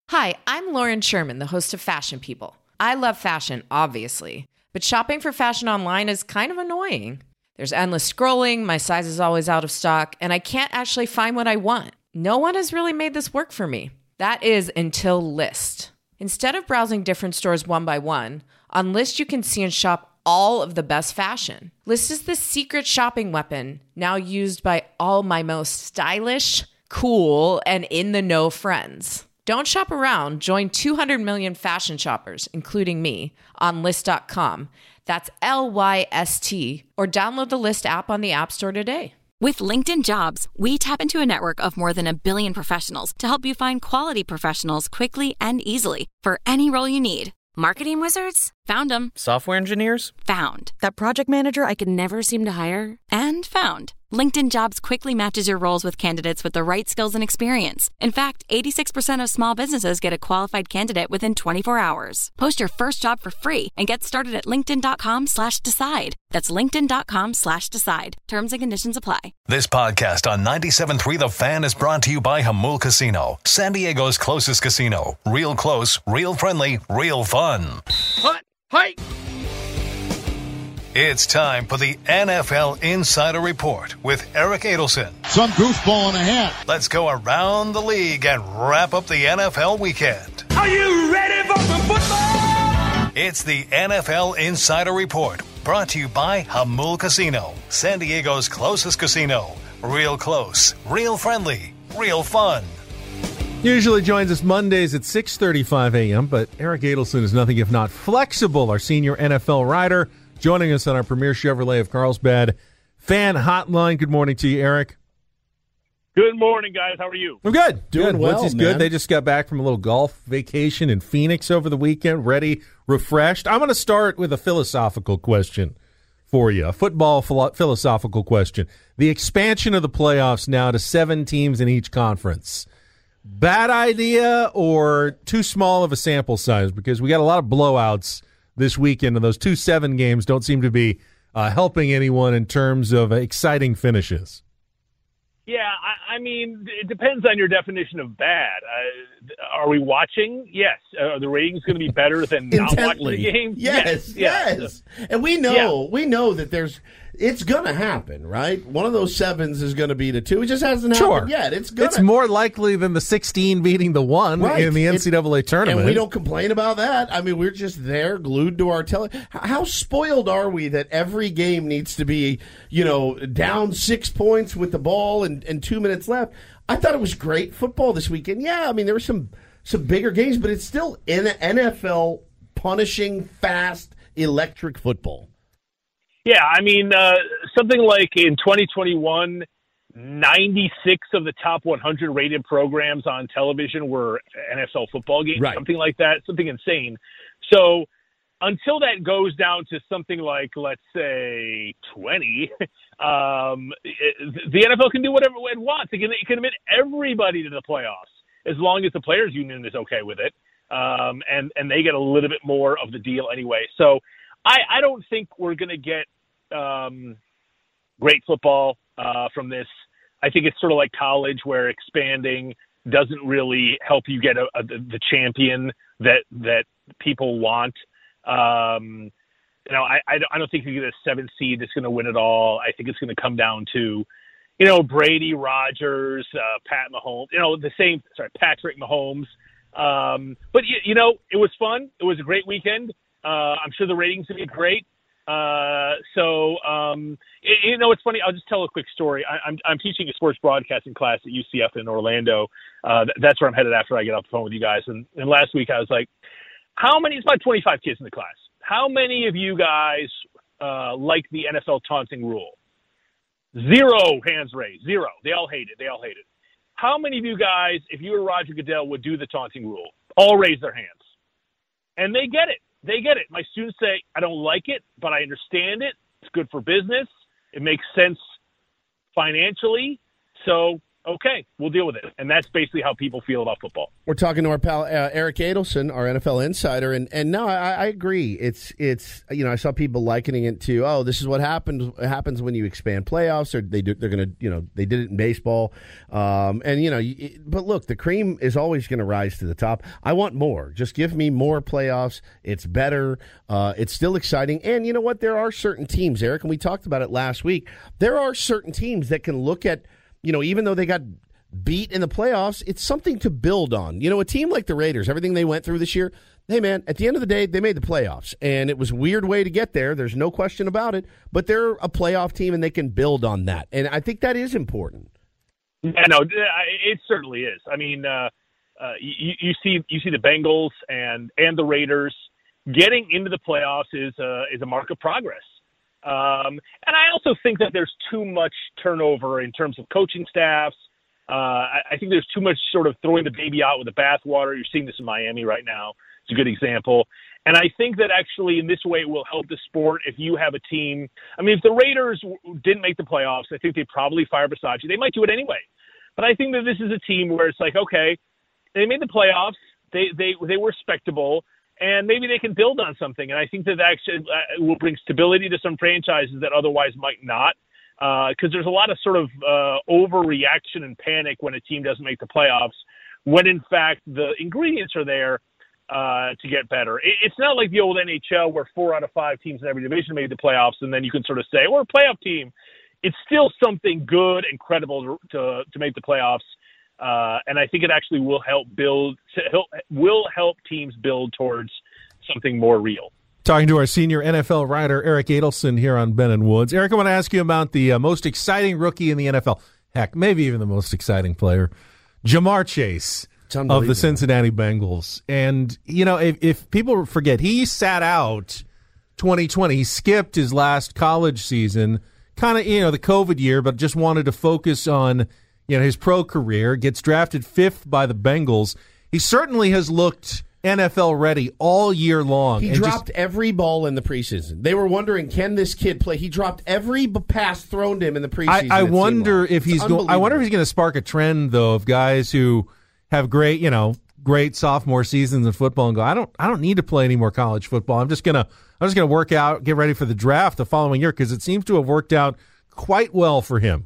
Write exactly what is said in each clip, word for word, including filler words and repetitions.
Hi, I'm Lauren Sherman, the host of Fashion People. I love fashion, obviously, but shopping for fashion online is kind of annoying. There's endless scrolling, my size is always out of stock, and I can't actually find what I want. No one has really made this work for me. That is until Lyst. Instead of browsing different stores one by one, on Lyst you can see and shop all of the best fashion. Lyst is the secret shopping weapon, now used by all my most stylish, cool, and in-the-know friends. Don't shop around. Join two hundred million fashion shoppers, including me, on Lyst dot com. That's L Y S T. Or download the Lyst app on the App Store today. With LinkedIn Jobs, we tap into a network of more than a billion professionals to help you find quality professionals quickly and easily for any role you need. Marketing wizards? Found them. Software engineers? Found. That project manager I could never seem to hire? And found. LinkedIn Jobs quickly matches your roles with candidates with the right skills and experience. In fact, eighty-six percent of small businesses get a qualified candidate within twenty-four hours. Post your first job for free and get started at linkedin.com slash decide. That's linkedin.com slash decide. Terms and conditions apply. This podcast on ninety-seven point three The Fan is brought to you by Jamul Casino, San Diego's closest casino. Real close, real friendly, real fun. Hut, hi. It's time for the N F L Insider Report with Eric Adelson. Some goofball in the hat. Let's go around the league and wrap up the N F L weekend. Are you ready for some football? It's the N F L Insider Report, brought to you by Jamul Casino, San Diego's closest casino. Real close, real friendly, real fun. Usually joins us Mondays at six thirty-five a.m., but Eric Adelson is nothing if not flexible, our senior N F L writer, joining us on our premier Chevrolet of Carlsbad fan hotline. Good morning to you, Eric. Good morning, guys. How are you? I'm good. Doing good. well, Woods is man. good. They just got back from a little golf vacation in Phoenix over the weekend, ready, refreshed. I'm going to start with a philosophical question for you, a football philo- philosophical question. The expansion of the playoffs now to seven teams in each conference. Bad idea or too small of a sample size? Because we got a lot of blowouts this weekend, and those two seven games don't seem to be uh, helping anyone in terms of uh, exciting finishes. Yeah, I, I mean, it depends on your definition of bad. Uh, are we watching? Yes. Uh, are the ratings going to be better than not watching the game? Yes, yes. yes. And we know, yeah. we know that there's, it's going to happen, right? One of those sevens is going to be the two. It just hasn't sure. happened yet. It's going. It's more likely than the sixteen beating the one right. in the N C double A it, tournament. And we don't complain about that. I mean, we're just there, glued to our tele. How spoiled are we that every game needs to be, you know, down six points with the ball and, and two minutes left? I thought it was great football this weekend. Yeah, I mean, there were some some bigger games, but it's still N F L punishing, fast, electric football. Yeah, I mean, uh, something like in twenty twenty-one, ninety-six of the top one hundred rated programs on television were N F L football games, right. something like that, something insane. So until that goes down to something like, let's say, twenty, um, the N F L can do whatever it wants. It can, it can admit everybody to the playoffs as long as the players' union is okay with it, um, and, and they get a little bit more of the deal anyway. So I, I don't think we're going to get um, great football uh, from this. I think it's sort of like college where expanding doesn't really help you get a, a, the champion that that people want. Um, you know, I, I don't think you get a seven seed that's going to win it all. I think it's going to come down to, you know, Brady, Rodgers, uh, Pat Mahomes, you know, the same, sorry, Patrick Mahomes. Um, but, you, you know, it was fun. It was a great weekend. Uh, I'm sure the ratings will be great. Uh, so, um, it, you know, it's funny. I'll just tell a quick story. I, I'm, I'm teaching a sports broadcasting class at U C F in Orlando. Uh, th- that's where I'm headed after I get off the phone with you guys. And, and last week I was like, how many, it's about twenty-five kids in the class. How many of you guys, uh, like the N F L taunting rule? Zero hands raised, zero. They all hate it. They all hate it. How many of you guys, if you were Roger Goodell, would do the taunting rule? All raise their hands. And they get it. They get it. My students say, I don't like it, but I understand it. It's good for business. It makes sense financially. So, okay, we'll deal with it. And that's basically how people feel about football. We're talking to our pal uh, Eric Adelson, our N F L insider, and and no, I, I agree. It's it's you know I saw people likening it to oh this is what happens happens when you expand playoffs, or they do they're gonna you know they did it in baseball, um, and you know it, but look, the cream is always going to rise to the top. I want more. Just give me more playoffs. It's better. Uh, it's still exciting, and you know what? There are certain teams, Eric, and we talked about it last week. There are certain teams that can look at. You know, even though they got beat in the playoffs, it's something to build on. You know, a team like the Raiders, everything they went through this year, hey, man, at the end of the day, they made the playoffs. And it was a weird way to get there. There's no question about it. But they're a playoff team, and they can build on that. And I think that is important. Yeah, no, it certainly is. I mean, uh, uh, you, you see you see the Bengals and, and the Raiders getting into the playoffs is a, is a mark of progress. Um, and I also think that there's too much turnover in terms of coaching staffs. Uh, I, I think there's too much sort of throwing the baby out with the bathwater. You're seeing this in Miami right now. It's a good example. And I think that actually in this way it will help the sport if you have a team. I mean, if the Raiders didn't make the playoffs, I think they'd probably fire Bisaccia. They might do it anyway. But I think that this is a team where it's like, okay, they made the playoffs. They, they, they were respectable. And maybe they can build on something. And I think that that actually will bring stability to some franchises that otherwise might not. Because uh, there's a lot of sort of uh, overreaction and panic when a team doesn't make the playoffs, when in fact the ingredients are there uh, to get better. It, it's not like the old N H L where four out of five teams in every division made the playoffs, and then you can sort of say, we're a playoff team. It's still something good and credible to, to, to make the playoffs. Uh, and I think it actually will help build, will help teams build towards something more real. Talking to our senior N F L writer, Eric Adelson, here on Ben and Woods. Eric, I want to ask you about the uh, most exciting rookie in the N F L. Heck, maybe even the most exciting player, Ja'Marr Chase of the Cincinnati Bengals. And, you know, if, if people forget, he sat out twenty twenty. He skipped his last college season, kind of, you know, the COVID year, but just wanted to focus on you know, his pro career, gets drafted fifth by the Bengals. He certainly has looked N F L ready all year long. He dropped just, every ball in the preseason. They were wondering, can this kid play? He dropped every pass thrown to him in the preseason. I, I wonder if he's going. I wonder if he's going to spark a trend though of guys who have great, you know, great sophomore seasons in football and go, I don't, I don't need to play any more college football. I'm just gonna, I'm just gonna work out, get ready for the draft the following year because it seems to have worked out quite well for him.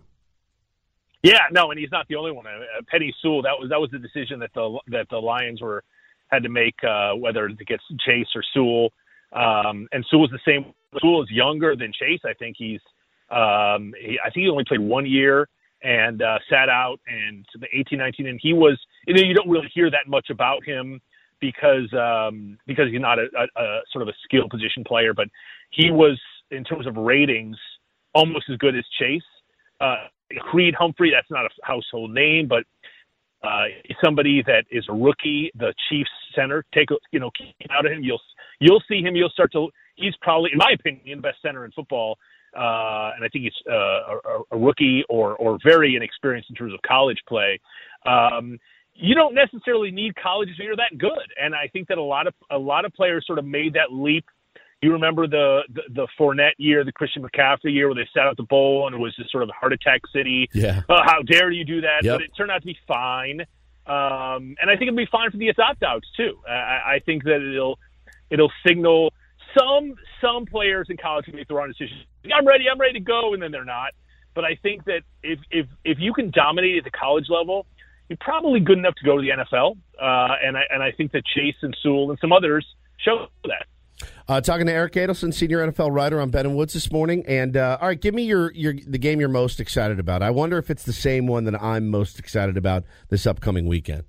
Yeah, no, and he's not the only one. Uh, Penny Sewell, that was that was the decision that the that the Lions were had to make uh, whether to get Chase or Sewell. Um, and Sewell's the same. Sewell is younger than Chase. I think he's. Um, he, I think he only played one year and uh, sat out and to the eighteen nineteen, and he was. You know, you don't really hear that much about him because um, because he's not a, a, a sort of a skill position player, but he was in terms of ratings almost as good as Chase. Uh, Creed Humphrey, that's not a household name, but uh, somebody that is a rookie, the Chiefs center, take a, you know, keep out of him. You'll you'll see him. You'll start to. He's probably, in my opinion, the best center in football, uh, and I think he's uh, a, a rookie or or very inexperienced in terms of college play. Um, you don't necessarily need college if you're that good, and I think that a lot of a lot of players sort of made that leap. You remember the, the the Fournette year, the Christian McCaffrey year, where they sat at the bowl and it was this sort of heart attack city. Yeah. Uh, how dare you do that? Yep. But it turned out to be fine, um, and I think it'll be fine for the opt-outs too. I, I think that it'll it'll signal some some players in college who make the wrong decision. I'm ready, I'm ready to go, and then they're not. But I think that if if if you can dominate at the college level, you're probably good enough to go to the N F L. Uh, and I and I think that Chase and Sewell and some others show that. Uh, talking to Eric Adelson, senior N F L writer on Ben and Woods this morning. And uh, all right, give me your, your the game you're most excited about. I wonder if it's the same one that I'm most excited about this upcoming weekend.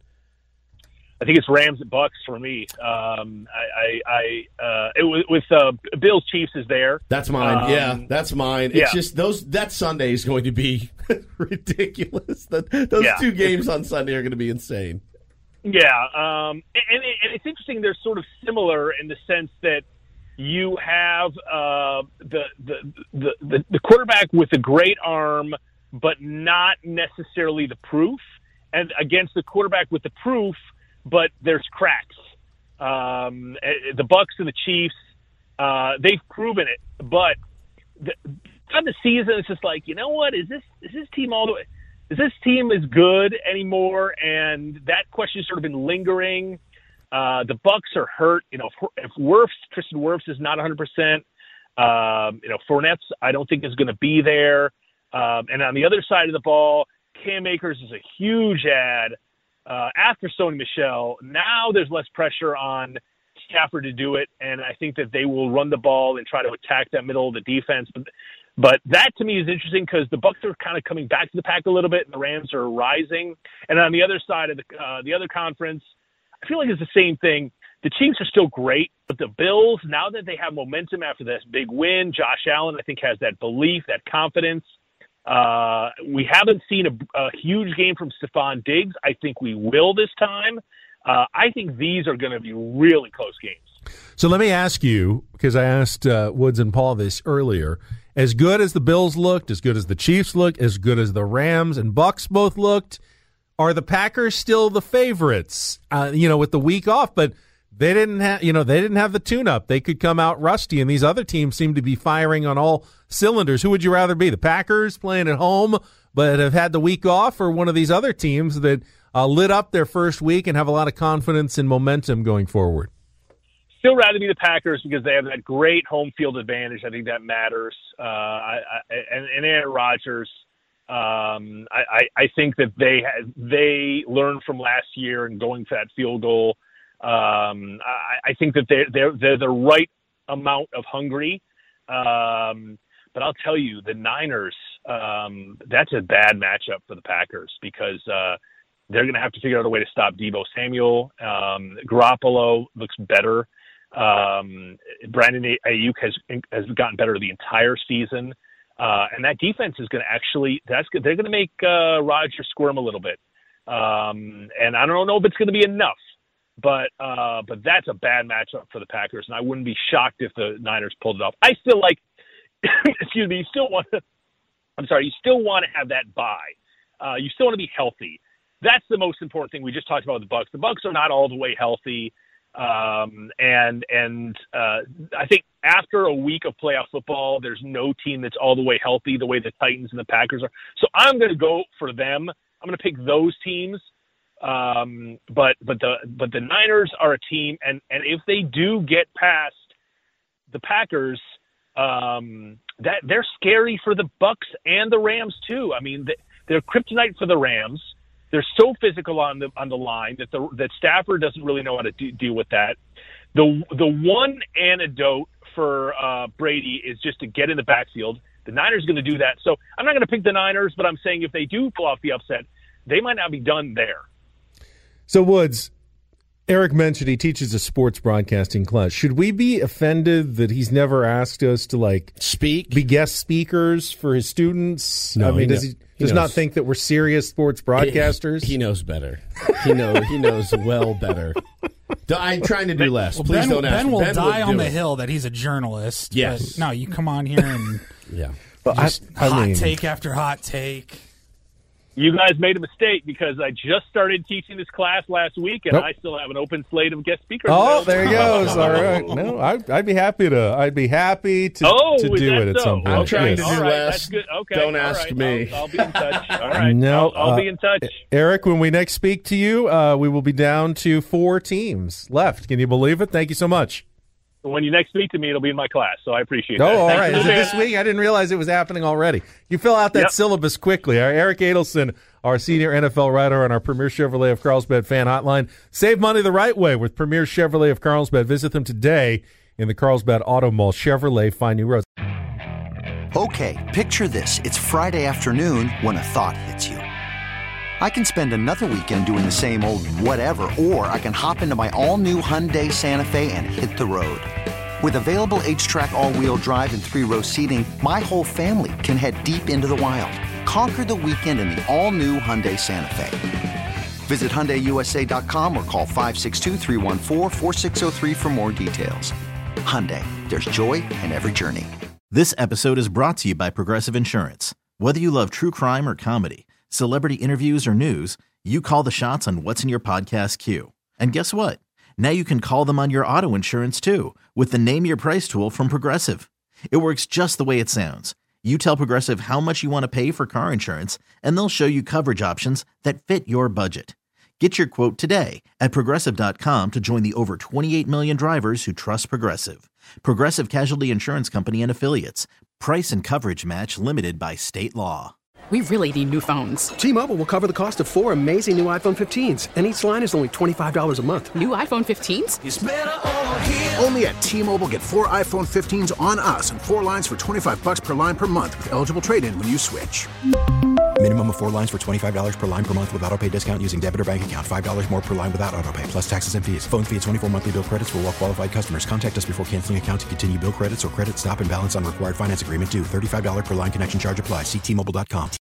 I think it's Rams and Bucks for me. Um, I, I, I uh, it, with uh, Bills Chiefs is there. That's mine. Um, yeah, that's mine. It's yeah. just those that Sunday is going to be ridiculous. That those yeah. two games on Sunday are going to be insane. Yeah, um, and, and it's interesting. They're sort of similar in the sense that you have uh, the, the the the the quarterback with a great arm, but not necessarily the proof, and against the quarterback with the proof, but there's cracks. Um, the Bucks and the Chiefs, uh, they've proven it, but the, on the season, it's just like, you know what? Is this is this team all the way? is this team as good anymore? And that question has sort of been lingering. Uh, the Bucks are hurt. You know, if, if Wirfs, Tristan Wirfs is not one hundred percent, um, you know, Fournette's I don't think is going to be there. Um, and on the other side of the ball, Cam Akers is a huge add. Uh, after Sony Michel, now there's less pressure on Stafford to do it, and I think that they will run the ball and try to attack that middle of the defense. But, but that to me is interesting because the Bucs are kind of coming back to the pack a little bit, and the Rams are rising. And on the other side of the uh, the other conference, I feel like it's the same thing. The Chiefs are still great, but the Bills, now that they have momentum after this big win, Josh Allen, I think, has that belief, that confidence. Uh, we haven't seen a, a huge game from Stephon Diggs. I think we will this time. Uh, I think these are going to be really close games. So let me ask you, because I asked uh, Woods and Paul this earlier, as good as the Bills looked, as good as the Chiefs looked, as good as the Rams and Bucks both looked, are the Packers still the favorites? Uh, you know, with the week off, but they didn't have, you know, they didn't have the tune-up. They could come out rusty, and these other teams seem to be firing on all cylinders. Who would you rather be, the Packers playing at home but have had the week off, or one of these other teams that uh, lit up their first week and have a lot of confidence and momentum going forward? Still rather be the Packers because they have that great home field advantage. I think that matters. Uh, I, I, and, and Aaron Rodgers, um, I, I, I think that they had, they learned from last year and going for that field goal. Um, I, I think that they're, they're, they're the right amount of hungry. Um, but I'll tell you, the Niners, um, that's a bad matchup for the Packers because uh, they're going to have to figure out a way to stop Deebo Samuel. Um, Garoppolo looks better. Um, Brandon Ayuk has has gotten better the entire season. Uh, and that defense is going to actually, that's they're going to make uh, Rodgers squirm a little bit. Um, and I don't know if it's going to be enough. But uh, but that's a bad matchup for the Packers, and I wouldn't be shocked if the Niners pulled it off. I still like, excuse me, you still want to, I'm sorry, you still want to have that bye. Uh, you still want to be healthy. That's the most important thing. We just talked about the Bucs. The Bucs are not all the way healthy, um, and and uh, I think after a week of playoff football, there's no team that's all the way healthy the way the Titans and the Packers are. So I'm going to go for them. I'm going to pick those teams. Um, but but the but the Niners are a team, and, and if they do get past the Packers, um, that they're scary for the Bucks and the Rams too. I mean, they're kryptonite for the Rams. They're so physical on the on the line that the that Stafford doesn't really know how to do, deal with that. The the one antidote for uh, Brady is just to get in the backfield. The Niners are going to do that. So I'm not going to pick the Niners, but I'm saying if they do pull off the upset, they might not be done there. So, Woods, Eric mentioned he teaches a sports broadcasting class. Should we be offended that he's never asked us to, like, speak, be guest speakers for his students? No, I mean, he does kn- he, he does knows. not think that we're serious sports broadcasters? He, he knows better. He knows. He knows well better. I'm trying to do less. Well, Please Ben, don't ask. Ben will Ben die would on do the it. hill that he's a journalist. Yes. But no, you come on here and yeah. But just I, I hot mean, take after hot take. You guys made a mistake because I just started teaching this class last week, and Nope. I still have an open slate of guest speakers. Oh, there he goes. All right. No, I, I'd be happy to. I'd be happy to, Oh, to is do that it at so? some point. I'm trying Okay, to all do right, less. That's good. Okay, Don't all ask right, me. I'll, I'll be in touch. All right, No, I'll, I'll uh, be in touch. Eric, when we next speak to you, uh, we will be down to four teams left. Can you believe it? Thank you so much. When you next speak to me, it'll be in my class, so I appreciate Oh, that. all Thanks right. in Is it advance. this week? I didn't realize it was happening already. You fill out that Yep. syllabus quickly. All right, Eric Adelson, our senior N F L writer on our Premier Chevrolet of Carlsbad fan hotline. Save money the right way with Premier Chevrolet of Carlsbad. Visit them today in the Carlsbad Auto Mall. Chevrolet, find new roads. Okay, picture this. It's Friday afternoon when a thought hits you. I can spend another weekend doing the same old whatever, or I can hop into my all-new Hyundai Santa Fe and hit the road. With available H-Track all-wheel drive and three-row seating, my whole family can head deep into the wild. Conquer the weekend in the all-new Hyundai Santa Fe. Visit Hyundai U S A dot com or call five six two, three one four, four six zero three for more details. Hyundai, there's joy in every journey. This episode is brought to you by Progressive Insurance. Whether you love true crime or comedy, celebrity interviews or news, you call the shots on what's in your podcast queue. And guess what? Now you can call them on your auto insurance too with the Name Your Price tool from Progressive. It works just the way it sounds. You tell Progressive how much you want to pay for car insurance, and they'll show you coverage options that fit your budget. Get your quote today at Progressive dot com to join the over twenty-eight million drivers who trust Progressive. Progressive Casualty Insurance Company and Affiliates. Price and coverage match limited by state law. We really need new phones. T-Mobile will cover the cost of four amazing new iPhone fifteens, and each line is only twenty-five dollars a month. New iPhone fifteens? It's better over here. Only at T-Mobile, get four iPhone fifteens on us and four lines for twenty-five bucks per line per month with eligible trade-in when you switch. Minimum of four lines for twenty-five dollars per line per month with autopay discount using debit or bank account. five dollars more per line without autopay, plus taxes and fees. Phone fee at twenty-four monthly bill credits for well-qualified customers. Contact us before canceling account to continue bill credits or credit stop and balance on required finance agreement due. thirty-five dollars per line connection charge applies. See T Mobile dot com.